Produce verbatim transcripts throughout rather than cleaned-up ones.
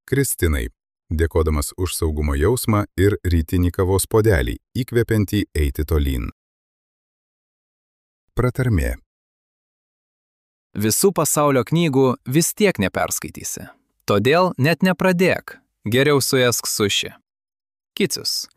Kristinai, dėkodamas už saugumo jausmą ir rytinį kavos puodelį, įkvepiantį eiti tolyn. Pratarmė. Visų pasaulio knygų vis tiek neperskaitysi. Todėl net nepradėk. Geriau suėsk suši. Kicius.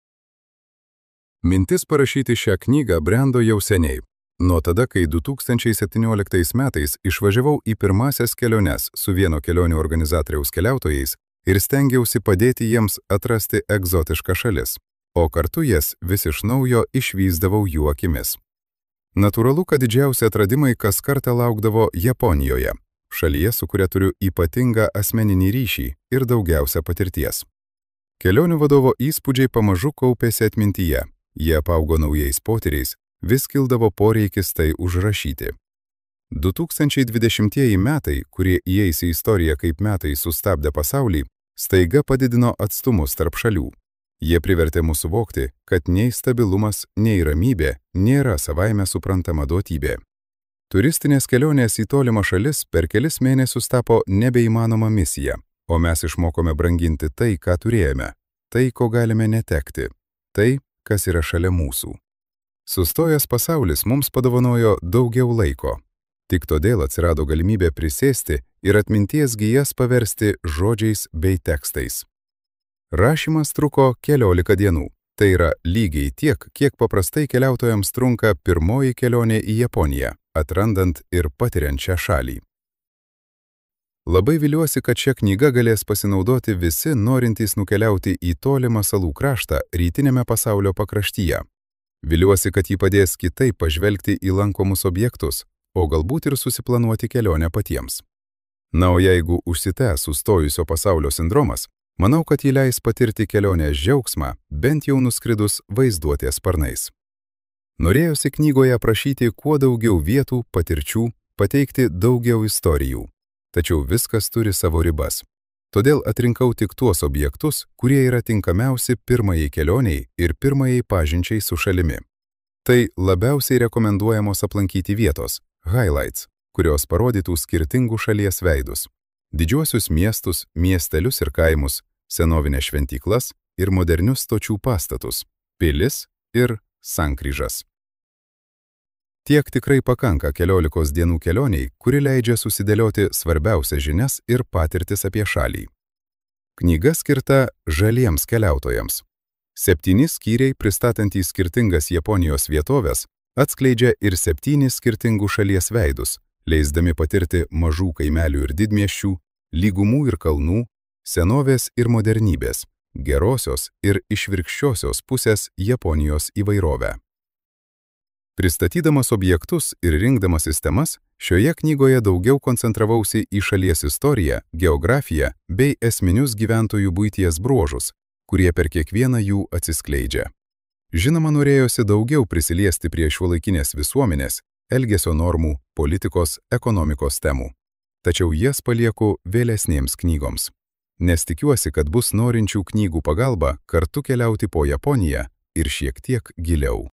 Mintis parašyti šią knygą brendo jau seniai. Nuo tada, kai du tūkstančiai septynioliktais metais išvažiavau į pirmasias keliones su vieno kelionių organizatoriaus keliautojais ir stengiausi padėti jiems atrasti egzotišką šalis, o kartu jas vis iš naujo išvysdavau jų akimis. Natūralu, kad didžiausi atradimai kas kartą laukdavo Japonijoje, šalyje, su kuria turiu ypatingą asmeninį ryšį ir daugiausia patirties. Kelionių vadovo įspūdžiai pamažu kaupėsi atmintyje, jie apaugo naujais potyriais, vis kildavo poreikis tai užrašyti. du tūkstančiai dvidešimtieji metai, kurie įeis į istoriją kaip metai sustabdę pasaulį, staiga padidino atstumus tarp šalių. Jie privertė mus suvokti, kad nei stabilumas, nei ramybė nėra savaime suprantama duotybė. Turistinės kelionės į tolimą šalis per kelis mėnesius tapo nebeįmanoma misija, o mes išmokome branginti tai, ką turėjome, tai, ko galime netekti, tai, kas yra šalia mūsų. Sustojęs pasaulis mums padovanojo daugiau laiko. Tik todėl atsirado galimybė prisėsti ir atminties gijas paversti žodžiais bei tekstais. Rašymas truko keliolika dienų. Tai yra lygiai tiek, kiek paprastai keliautojams trunka pirmoji kelionė į Japoniją, atrandant ir patiriant šią šalį. Labai viliuosi, kad šią knygą galės pasinaudoti visi norintys nukeliauti į tolimą salų kraštą rytinėme pasaulio pakraštyje. Viliuosi, kad ji padės kitaip pažvelgti į lankomus objektus, o galbūt ir susiplanuoti kelionę patiems. Na, o jeigu užsitęs sustojusio pasaulio sindromas, manau, kad ji leis patirti kelionės džiaugsmą, bent jau nuskridus vaizduotės sparnais. Norėjosi knygoje aprašyti kuo daugiau vietų, patirčių, pateikti daugiau istorijų. Tačiau viskas turi savo ribas. Todėl atrinkau tik tuos objektus, kurie yra tinkamiausi pirmajai kelioniai ir pirmajai pažinčiai su šalimi. Tai labiausiai rekomenduojamos aplankyti vietos, highlights, kurios parodytų skirtingų šalies veidus. Didžiuosius miestus, miestelius ir kaimus, senovinės šventyklas ir modernius stočių pastatus, pilis ir sankryžas. Tiek tikrai pakanka keliolikos dienų kelioniai, kuri leidžia susidėlioti svarbiausias žinias ir patirtis apie šalį. Knyga skirta žaliems keliautojams. Septyni skyriai pristatantys skirtingas Japonijos vietovės atskleidžia ir septynis skirtingų šalies veidus, leisdami patirti mažų kaimelių ir didmiesčių, lygumų ir kalnų, senovės ir modernybės, gerosios ir išvirkščiosios pusės Japonijos įvairovę. Pristatydamas objektus ir rinkdamas sistemas, šioje knygoje daugiau koncentravausi į šalies istoriją, geografiją bei esminius gyventojų buities bruožus, kurie per kiekvieną jų atsiskleidžia. Žinoma, norėjosi daugiau prisiliesti prie šiuolaikinės visuomenės, elgesio normų, politikos, ekonomikos temų. Tačiau jas palieku vėlesnėms knygoms. Nes tikiuosi, kad bus norinčių knygų pagalba kartu keliauti po Japoniją ir šiek tiek giliau.